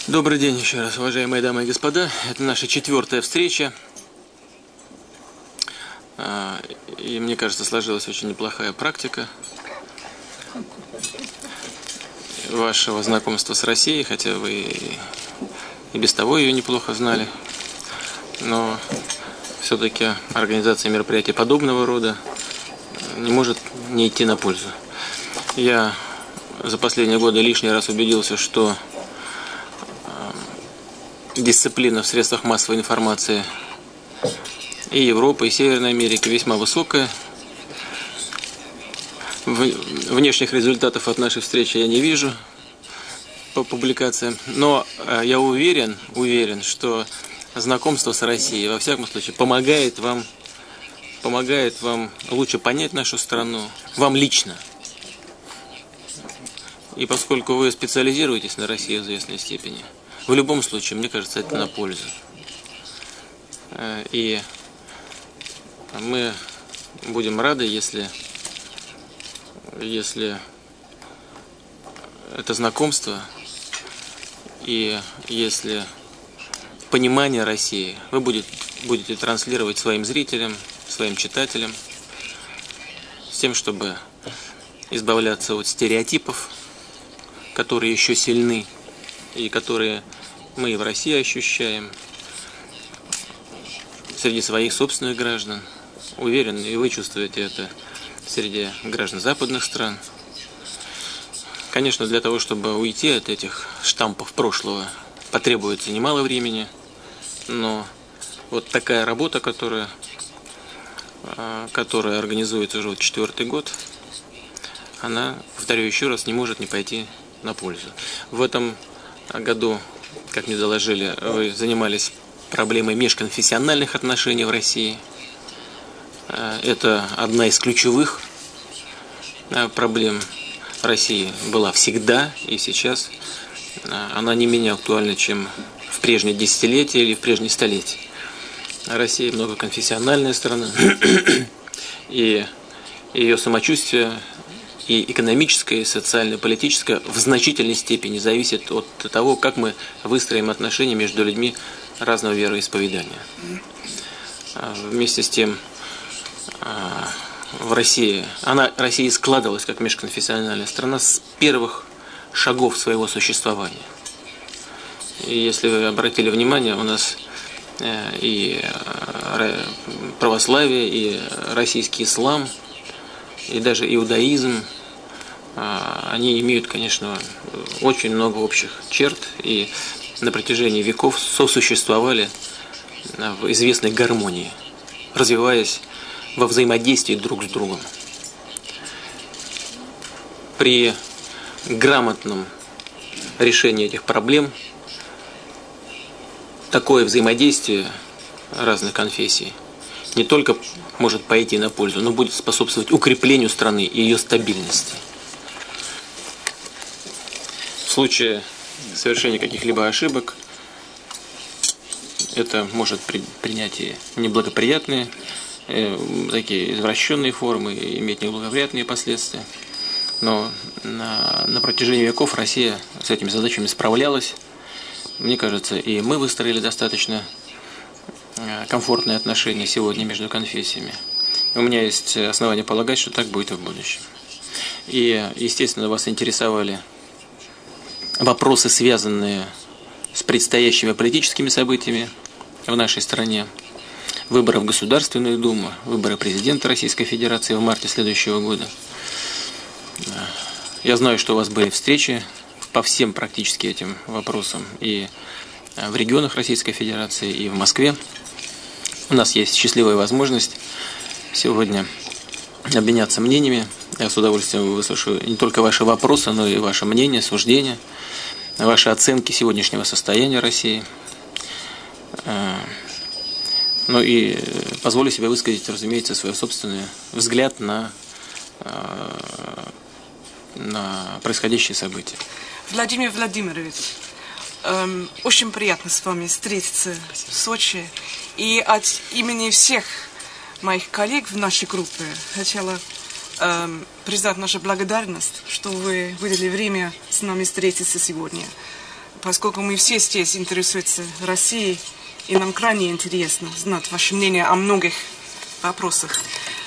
Добрый день еще раз, уважаемые дамы и господа. Это наша 4-я встреча. И мне кажется, сложилась очень неплохая практика вашего знакомства с Россией, хотя вы и без того ее неплохо знали. Но все-таки организация мероприятий подобного рода не может не идти на пользу. Я за последние годы лишний раз убедился, что дисциплина в средствах массовой информации и Европы, и Северной Америки весьма высокая. Внешних результатов от нашей встречи я не вижу по публикациям, но я уверен, что знакомство с Россией, во всяком случае, помогает вам лучше понять нашу страну, вам лично. И поскольку вы специализируетесь на России в известной степени, в любом случае, мне кажется, это на пользу. И мы будем рады, если это знакомство и если понимание России вы будете транслировать своим зрителям, своим читателям, с тем, чтобы избавляться от стереотипов, которые еще сильны и которые мы и в России ощущаем среди своих собственных граждан. Уверен, и вы чувствуете это среди граждан западных стран. Конечно, для того, чтобы уйти от этих штампов прошлого, потребуется немало времени, но вот такая работа, которая организуется уже 4-й год, она, повторю еще раз, не может не пойти на пользу. В этом году, как мне доложили, вы занимались проблемой межконфессиональных отношений в России. Это одна из ключевых проблем России была всегда и сейчас. Она не менее актуальна, чем в прежние десятилетия или в прежние столетия. Россия многоконфессиональная страна, и ее самочувствие и экономическое, и социально, политическое в значительной степени зависит от того, как мы выстроим отношения между людьми разного вероисповедания. Вместе с тем, Россия складывалась как межконфессиональная страна с первых шагов своего существования. И если вы обратили внимание, у нас и православие, и российский ислам, и даже иудаизм, они имеют, конечно, очень много общих черт и на протяжении веков сосуществовали в известной гармонии, развиваясь во взаимодействии друг с другом. При грамотном решении этих проблем такое взаимодействие разных конфессий не только может пойти на пользу, но будет способствовать укреплению страны и ее стабильности. В случае совершения каких-либо ошибок это может принять и неблагоприятные, такие извращенные формы, и иметь неблагоприятные последствия. Но на протяжении веков Россия с этими задачами справлялась. Мне кажется, и мы выстроили достаточно комфортные отношения сегодня между конфессиями. У меня есть основания полагать, что так будет и в будущем. И, естественно, вас интересовали вопросы, связанные с предстоящими политическими событиями в нашей стране, выборы в Государственную Думу, выборы президента Российской Федерации в марте следующего года. Я знаю, что у вас были встречи по всем практически этим вопросам и в регионах Российской Федерации, и в Москве. У нас есть счастливая возможность сегодня обменяться мнениями. Я с удовольствием выслушаю не только ваши вопросы, но и ваше мнение, суждения, ваши оценки сегодняшнего состояния России. Ну и позволю себе высказать, разумеется, свой собственный взгляд на происходящие события. Владимир Владимирович, очень приятно с вами встретиться в Сочи. И от имени всех моих коллег в нашей группе хотела признать нашу благодарность, что вы выделили время с нами встретиться сегодня. поскольку мы все здесь интересуемся Россией, и нам крайне интересно знать ваше мнение о многих вопросах.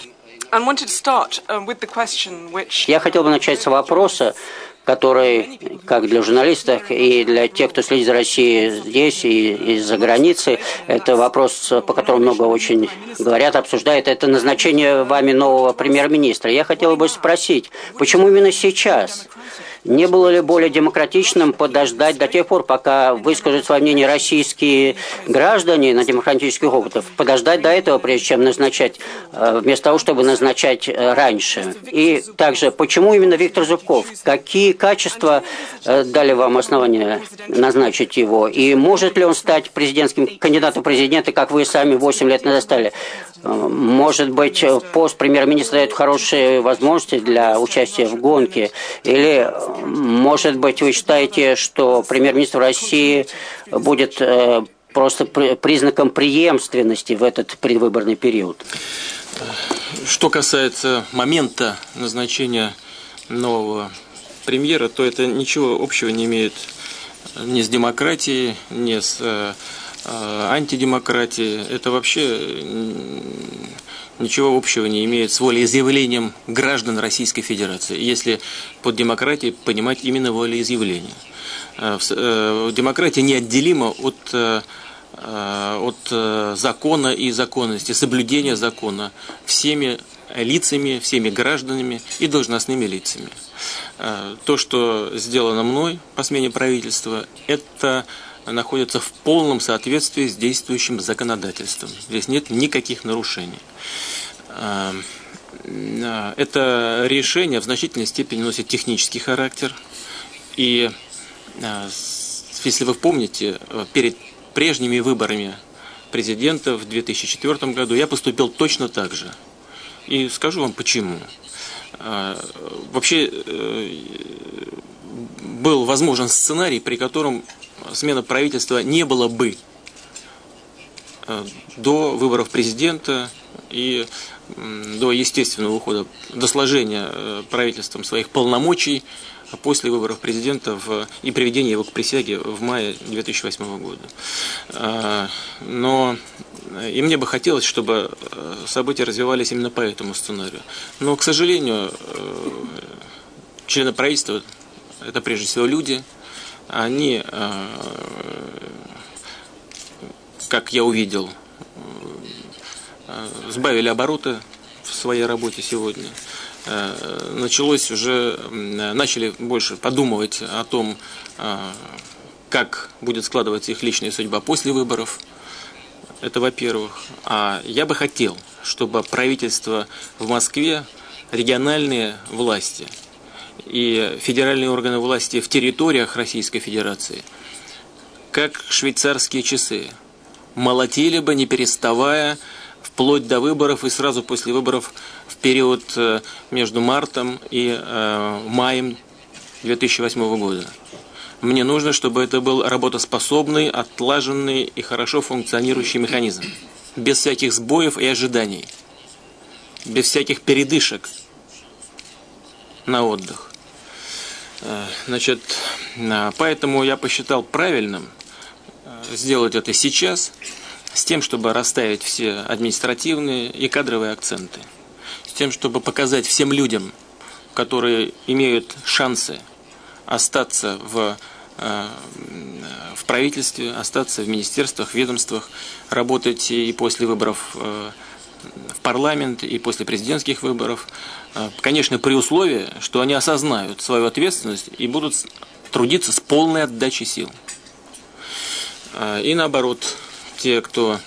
Я хотел бы начать с вопроса, который, как для журналистов и для тех, кто следит за Россией здесь и за границей, это вопрос, по которому много очень говорят, обсуждают, это назначение вами нового премьер-министра. Я хотел бы спросить, почему именно сейчас? Не было ли более демократичным подождать до тех пор, пока выскажут свое мнение российские граждане на демократических опытах, подождать до этого, прежде чем назначать, вместо того, чтобы назначать раньше? И также, почему именно Виктор Зубков? Какие качества дали вам основания назначить его? И может ли он стать кандидатом в президенты, как вы сами 8 лет назад стали? Может быть, пост премьер-министра дает хорошие возможности для участия в гонке? Или, может быть, вы считаете, что премьер-министр России будет просто признаком преемственности в этот предвыборный период? Что касается момента назначения нового премьера, то это ничего общего не имеет ни с демократией, ни с антидемократией. Это вообще ничего общего не имеет с волеизъявлением граждан Российской Федерации, если под демократией понимать именно волеизъявление. Демократия неотделима от закона и законности, соблюдения закона всеми лицами, всеми гражданами и должностными лицами. То, что сделано мной по смене правительства, это находится в полном соответствии с действующим законодательством. Здесь нет никаких нарушений. Это решение в значительной степени носит технический характер. И, если вы помните, перед прежними выборами президента в 2004 году я поступил точно так же. И скажу вам почему. Вообще был возможен сценарий, при котором смена правительства не было бы до выборов президента и до естественного ухода, до сложения правительством своих полномочий после выборов президента и приведения его к присяге в мае 2008 года. Но и мне бы хотелось, чтобы события развивались именно по этому сценарию. Но, к сожалению, члены правительства – это прежде всего люди. Они, как я увидел, сбавили обороты в своей работе сегодня. Начали больше подумывать о том, как будет складываться их личная судьба после выборов. Это во-первых. А я бы хотел, чтобы правительство в Москве, региональные власти и федеральные органы власти в территориях Российской Федерации, как швейцарские часы, молотили бы, не переставая, вплоть до выборов и сразу после выборов в период между мартом и маем 2008 года. Мне нужно, чтобы это был работоспособный, отлаженный и хорошо функционирующий механизм, без всяких сбоев и ожиданий, без всяких передышек на отдых. Значит, поэтому я посчитал правильным сделать это сейчас, с тем, чтобы расставить все административные и кадровые акценты, с тем, чтобы показать всем людям, которые имеют шансы остаться в правительстве, остаться в министерствах, ведомствах, работать и после выборов в парламент, и после президентских выборов, конечно, при условии, что они осознают свою ответственность и будут трудиться с полной отдачей сил. И наоборот, те, кто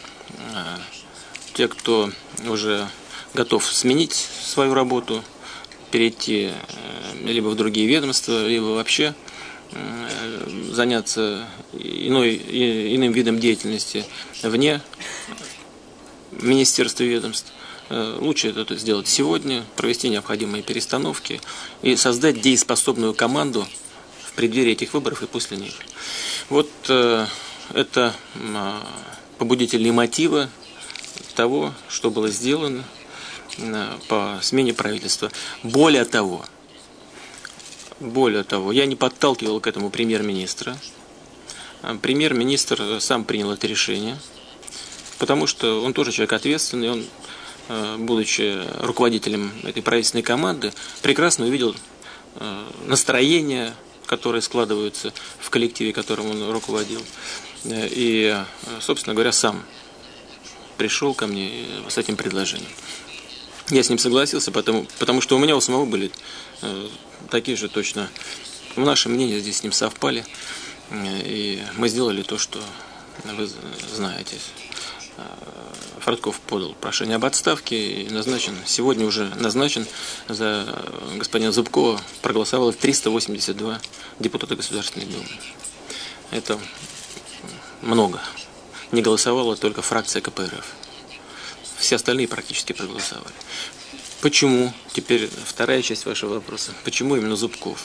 уже готов сменить свою работу, перейти либо в другие ведомства, либо вообще заняться иным видом деятельности вне министерства и ведомств, лучше это сделать сегодня, провести необходимые перестановки и создать дееспособную команду в преддверии этих выборов и после них. Вот это побудительные мотивы того, что было сделано по смене правительства. Более того, я не подталкивал к этому премьер-министра. премьер-министр сам принял это решение, потому что он тоже человек ответственный, он, будучи руководителем этой правительственной команды, прекрасно увидел настроение, которые складываются в коллективе, которым он руководил. И, собственно говоря, сам пришел ко мне с этим предложением. Я с ним согласился, потому что у меня у самого были такие же точно. Наши мнения здесь с ним совпали. И мы сделали то, что вы знаете. Фродков подал прошение об отставке и сегодня уже назначен за господина Зубкова, проголосовало 382 депутата Государственной Думы. Это много. Не голосовала только фракция КПРФ. Все остальные практически проголосовали. Почему? Теперь вторая часть вашего вопроса. Почему именно Зубков?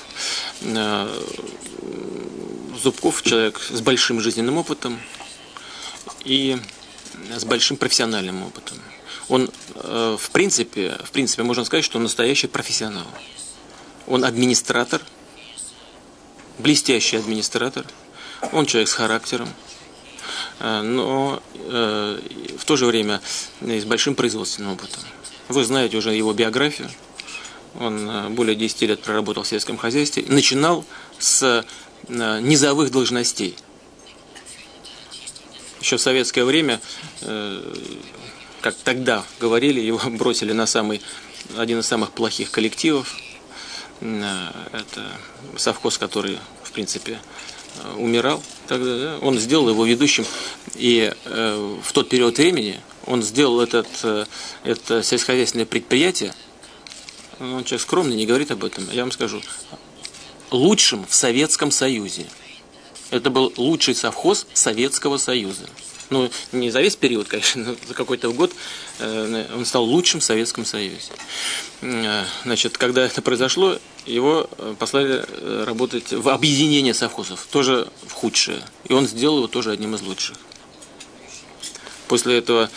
Зубков человек с большим жизненным опытом и с большим профессиональным опытом. Он, в принципе, можно сказать, что он настоящий профессионал. Он администратор, блестящий администратор. Он человек с характером, но в то же время и с большим производственным опытом. Вы знаете уже его биографию. Он более 10 лет проработал в сельском хозяйстве. Начинал с низовых должностей. Еще в советское время, как тогда говорили, его бросили на один из самых плохих коллективов. Это совхоз, который, в принципе, умирал тогда, да? Он сделал его ведущим, и в тот период времени он сделал это сельскохозяйственное предприятие, он человек скромный, не говорит об этом, я вам скажу, лучшим в Советском Союзе. Это был лучший совхоз Советского Союза. Ну, не за весь период, конечно, но за какой-то год он стал лучшим в Советском Союзе. Значит, когда это произошло, его послали работать в объединение совхозов, тоже в худшее. И он сделал его тоже одним из лучших. После этого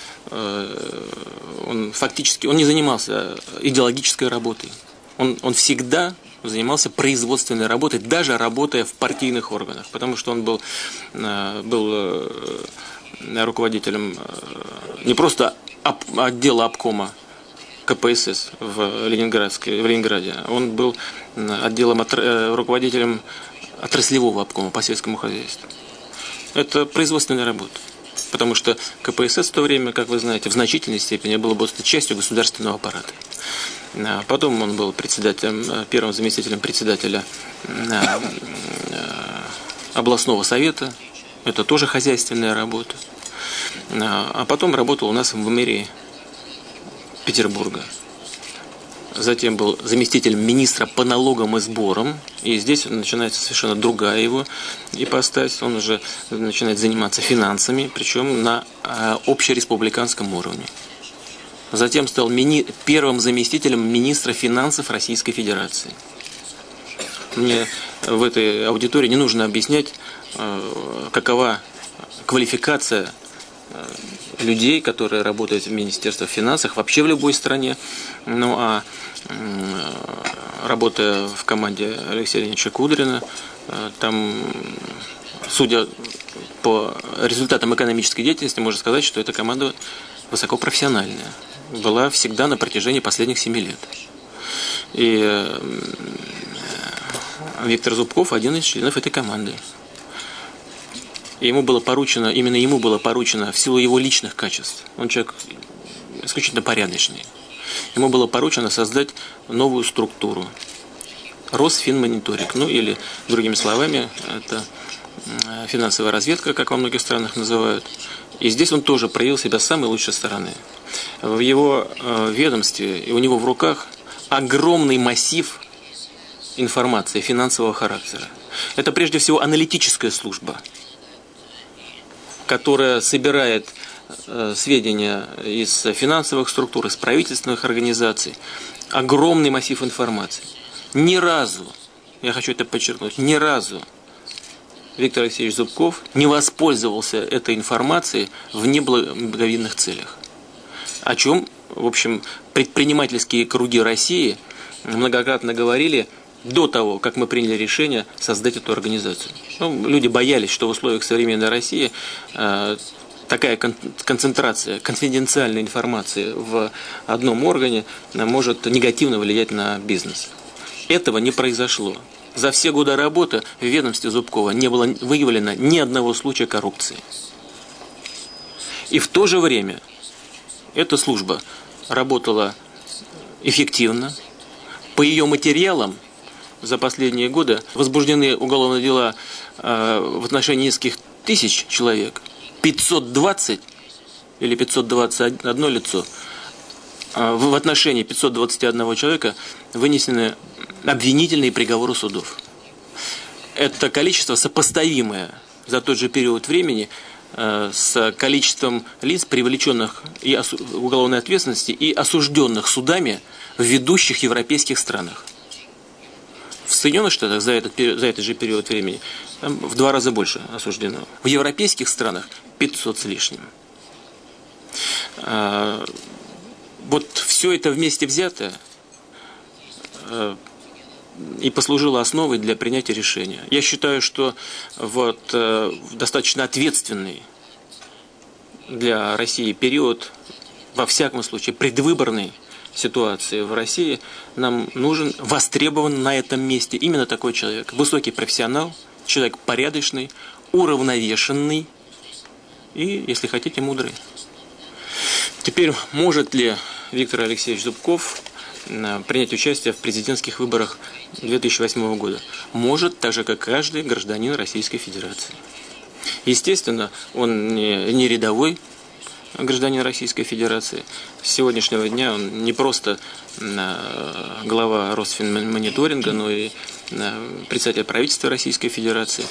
он фактически не занимался идеологической работой. Он всегда занимался производственной работой, даже работая в партийных органах, потому что он был руководителем не просто отдела обкома КПСС в Ленинграде, он был руководителем отраслевого обкома по сельскому хозяйству. Это производственная работа, потому что КПСС в то время, как вы знаете, в значительной степени было просто частью государственного аппарата. Потом он был первым заместителем председателя областного совета. Это тоже хозяйственная работа. А потом работал у нас в мэрии Петербурга. Затем был заместителем министра по налогам и сборам. И здесь начинается совершенно другая его ипостась. Он уже начинает заниматься финансами, причем на общереспубликанском уровне. Затем стал первым заместителем министра финансов Российской Федерации. Мне в этой аудитории не нужно объяснять, какова квалификация людей, которые работают в Министерстве финансов, вообще в любой стране. Ну а работая в команде Алексея Леонидовича Кудрина, там, судя по результатам экономической деятельности, можно сказать, что эта команда высокопрофессиональная. Была всегда на протяжении последних 7 лет. И Виктор Зубков один из членов этой команды. И именно ему было поручено, в силу его личных качеств, он человек исключительно порядочный, ему было поручено создать новую структуру. Росфинмониторинг, или, другими словами, это финансовая разведка, как во многих странах называют. И здесь он тоже проявил себя с самой лучшей стороны. В его ведомстве и у него в руках огромный массив информации финансового характера. Это прежде всего аналитическая служба, которая собирает сведения из финансовых структур, из правительственных организаций. Огромный массив информации. Ни разу, я хочу это подчеркнуть, ни разу Виктор Алексеевич Зубков не воспользовался этой информацией в неблаговидных целях. О чем, в общем, предпринимательские круги России многократно говорили до того, как мы приняли решение создать эту организацию. Ну, люди боялись, что в условиях современной России такая концентрация конфиденциальной информации в одном органе может негативно влиять на бизнес. Этого не произошло. За все годы работы в ведомстве Зубкова не было выявлено ни одного случая коррупции. И в то же время эта служба работала эффективно. По ее материалам за последние годы возбуждены уголовные дела в отношении нескольких тысяч человек. 520 или 521 лицо. В отношении 521 человека вынесены обвинительные приговоры судов. Это количество сопоставимое за тот же период времени с количеством лиц, привлеченных и в уголовной ответственности и осужденных судами в ведущих европейских странах. В Соединенных Штатах за этот же период времени там в 2 раза больше осуждено. В европейских странах 500 с лишним. Вот все это вместе взятое и послужило основой для принятия решения. Я считаю, что вот достаточно ответственный для России период, во всяком случае предвыборной ситуации в России, нам нужен, востребован на этом месте именно такой человек. Высокий профессионал, человек порядочный, уравновешенный и, если хотите, мудрый. Теперь может ли Виктор Алексеевич Зубков принять участие в президентских выборах 2008 года? Может, так же, как каждый гражданин Российской Федерации. Естественно, он не рядовой гражданин Российской Федерации. С сегодняшнего дня он не просто глава Росфинмониторинга, но и председатель правительства Российской Федерации.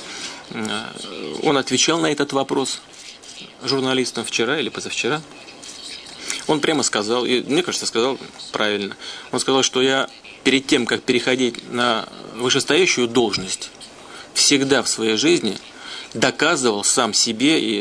Он отвечал на этот вопрос журналистам вчера или позавчера. Он прямо сказал, и мне кажется, сказал правильно. Он сказал, что я перед тем, как переходить на вышестоящую должность, всегда в своей жизни доказывал сам себе и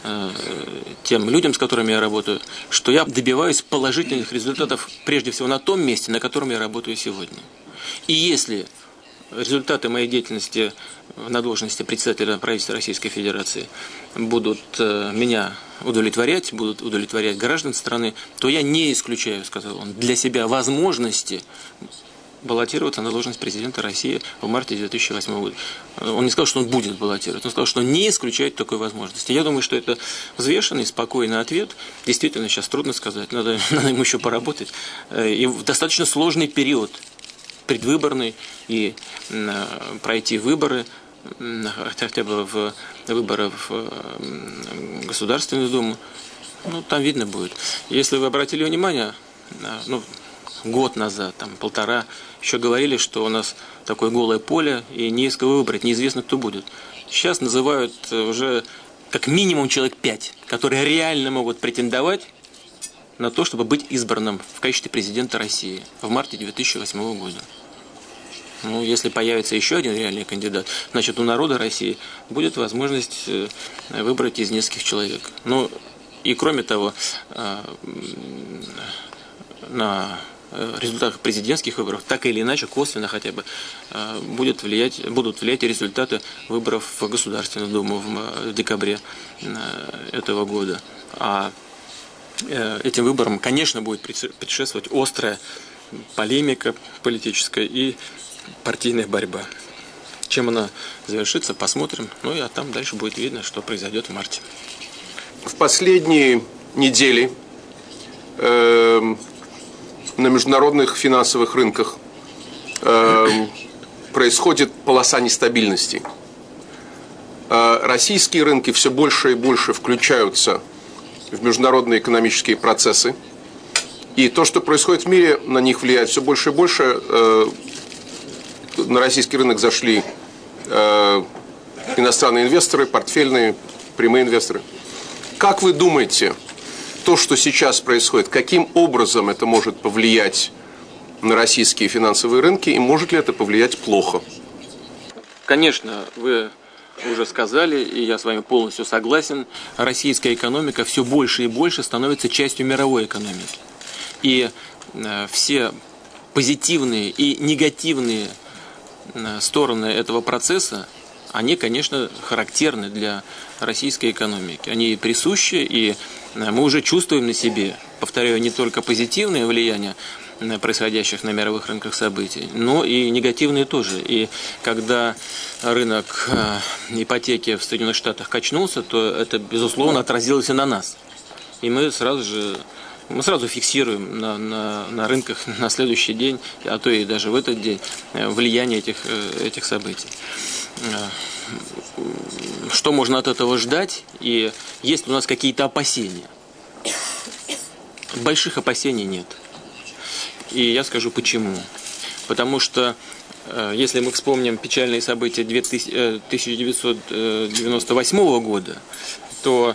тем людям, с которыми я работаю, что я добиваюсь положительных результатов прежде всего на том месте, на котором я работаю сегодня. И если результаты моей деятельности на должности председателя правительства Российской Федерации будут меня удовлетворять, будут удовлетворять граждан страны, то я не исключаю, сказал он, для себя возможности баллотироваться на должность президента России в марте 2008 года. Он не сказал, что он будет баллотироваться, он сказал, что не исключает такой возможности. Я думаю, что это взвешенный, спокойный ответ. Действительно, сейчас трудно сказать, надо ему еще поработать. И в достаточно сложный период предвыборный, и пройти выборы, хотя бы в выборы в Государственную Думу, ну, там видно будет. Если вы обратили внимание, ну, год назад, там, 1,5, еще говорили, что у нас такое голое поле, и не из кого выбрать, неизвестно, кто будет. Сейчас называют уже как минимум человек 5, которые реально могут претендовать на то, чтобы быть избранным в качестве президента России в марте 2008 года. Ну, если появится еще один реальный кандидат, значит, у народа России будет возможность выбрать из нескольких человек. Ну, и кроме того, на результатах президентских выборов, так или иначе, косвенно хотя бы, будут влиять результаты выборов в Государственную Думу в декабре этого года. А этим выборам, конечно, будет предшествовать острая полемика политическая и партийная борьба. Чем она завершится, посмотрим. Ну и там дальше будет видно, что произойдет в марте. В последние недели на международных финансовых рынках происходит полоса нестабильности. Российские рынки все больше и больше включаются в международные экономические процессы. И то, что происходит в мире, на них влияет все больше и больше. На российский рынок зашли иностранные инвесторы, портфельные, прямые инвесторы. Как вы думаете, то, что сейчас происходит, каким образом это может повлиять на российские финансовые рынки, и может ли это повлиять плохо? Конечно, вы уже сказали, и я с вами полностью согласен, российская экономика все больше и больше становится частью мировой экономики. И все позитивные и негативные стороны этого процесса, они, конечно, характерны для российской экономики. Они присущи, и мы уже чувствуем на себе, повторяю, не только позитивное влияние происходящих на мировых рынках событий, но и негативные тоже. И когда рынок ипотеки в Соединенных Штатах качнулся, то это, безусловно, отразилось и на нас. И мы сразу фиксируем на рынках на следующий день, а то и даже в этот день, влияние этих событий. Что можно от этого ждать, и есть ли у нас какие-то опасения? Больших опасений нет. И я скажу почему. Потому что, если мы вспомним печальные события 1998 года, то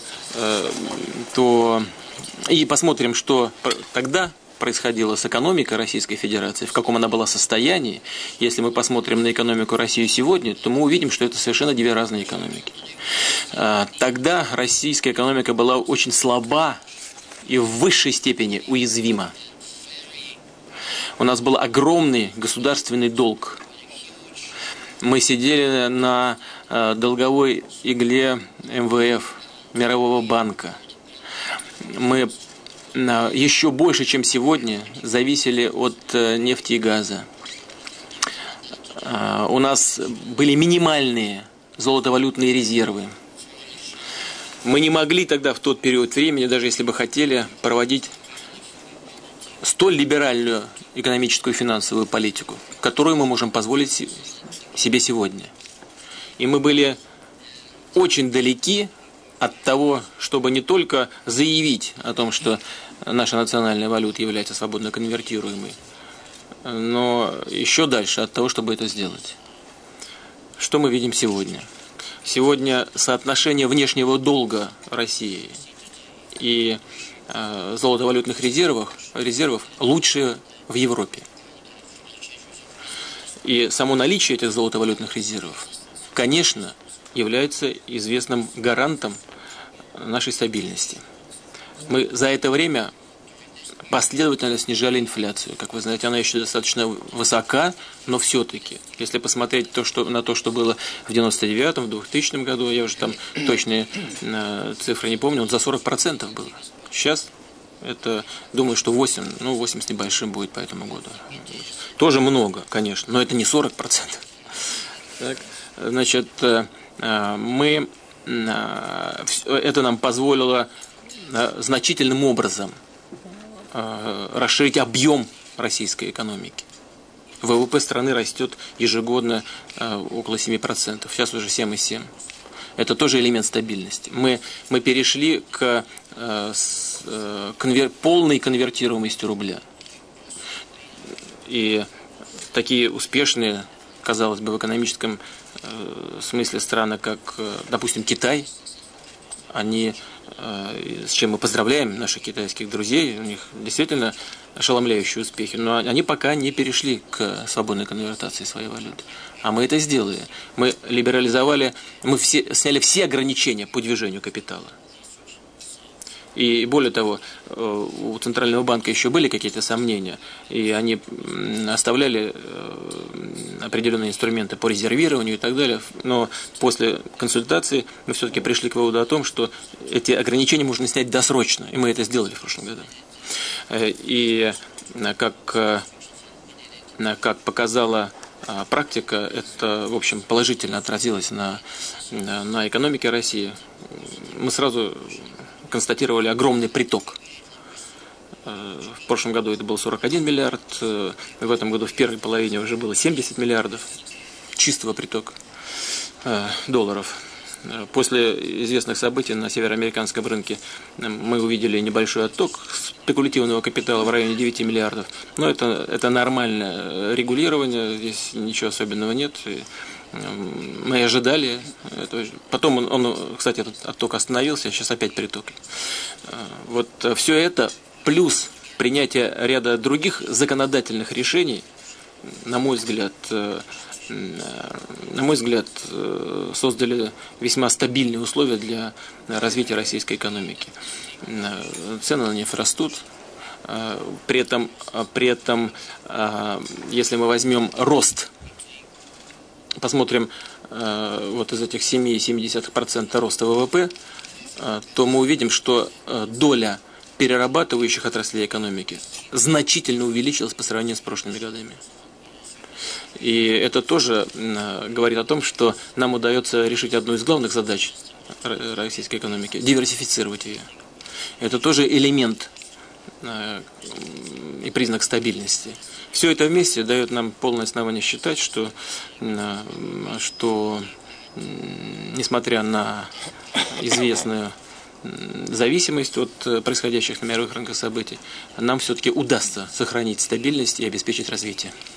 и посмотрим, что тогда происходило с экономикой Российской Федерации, в каком она была состоянии. Если мы посмотрим на экономику России сегодня, то мы увидим, что это совершенно две разные экономики. Тогда российская экономика была очень слаба и в высшей степени уязвима. У нас был огромный государственный долг. Мы сидели на долговой игле МВФ, Мирового банка. Мы еще больше, чем сегодня, зависели от нефти и газа. У нас были минимальные золотовалютные резервы. Мы не могли тогда, в тот период времени, даже если бы хотели, проводить столь либеральную экономическую и финансовую политику, которую мы можем позволить себе сегодня. И мы были очень далеки от того, чтобы не только заявить о том, что наша национальная валюта является свободно конвертируемой, но еще дальше от того, чтобы это сделать. Что мы видим сегодня? Сегодня соотношение внешнего долга России и золотовалютных резервов лучшее в Европе. И само наличие этих золотовалютных резервов, конечно, является известным гарантом нашей стабильности. Мы за это время последовательно снижали инфляцию. Как вы знаете, она еще достаточно высока, но все-таки, если посмотреть на то, что было в 99-м, в 2000 году, я уже там точные цифры не помню, за 40% было. Сейчас это, думаю, что 8 с небольшим будет по этому году. Тоже много, конечно, но это не 40%. Так, значит, это нам позволило значительным образом расширить объем российской экономики. ВВП страны растет ежегодно около 7%, сейчас уже 7,7%. Это тоже элемент стабильности. Мы перешли к полной конвертируемости рубля. И такие успешные, казалось бы, в экономическом смысле страны, как, допустим, Китай, они, с чем мы поздравляем наших китайских друзей, у них действительно ошеломляющие успехи, но они пока не перешли к свободной конвертации своей валюты. А мы это сделали. Мы либерализовали, сняли все ограничения по движению капитала. И более того, у Центрального банка еще были какие-то сомнения, и они оставляли определенные инструменты по резервированию и так далее. Но после консультации мы все-таки пришли к выводу о том, что эти ограничения можно снять досрочно, и мы это сделали в прошлом году. И как показала практика, это, в общем, положительно отразилось на экономике России. Мы сразу констатировали огромный приток. В прошлом году это был 41 миллиард, в этом году в первой половине уже было 70 миллиардов чистого притока долларов. После известных событий на североамериканском рынке мы увидели небольшой отток спекулятивного капитала в районе 9 миллиардов. Но это нормальное регулирование, здесь ничего особенного нет. Мы ожидали. Потом кстати, этот отток остановился, сейчас опять приток. Вот все это, плюс принятие ряда других законодательных решений, на мой взгляд, создали весьма стабильные условия для развития российской экономики. Цены на нефть растут. При этом, если мы возьмем рост посмотрим вот из этих 7,7% роста ВВП, то мы увидим, что доля перерабатывающих отраслей экономики значительно увеличилась по сравнению с прошлыми годами. И это тоже говорит о том, что нам удается решить одну из главных задач российской экономики – диверсифицировать ее. Это тоже элемент и признак стабильности. Все это вместе дает нам полное основание считать, что несмотря на известную зависимость от происходящих на мировых рынках событий, нам все-таки удастся сохранить стабильность и обеспечить развитие.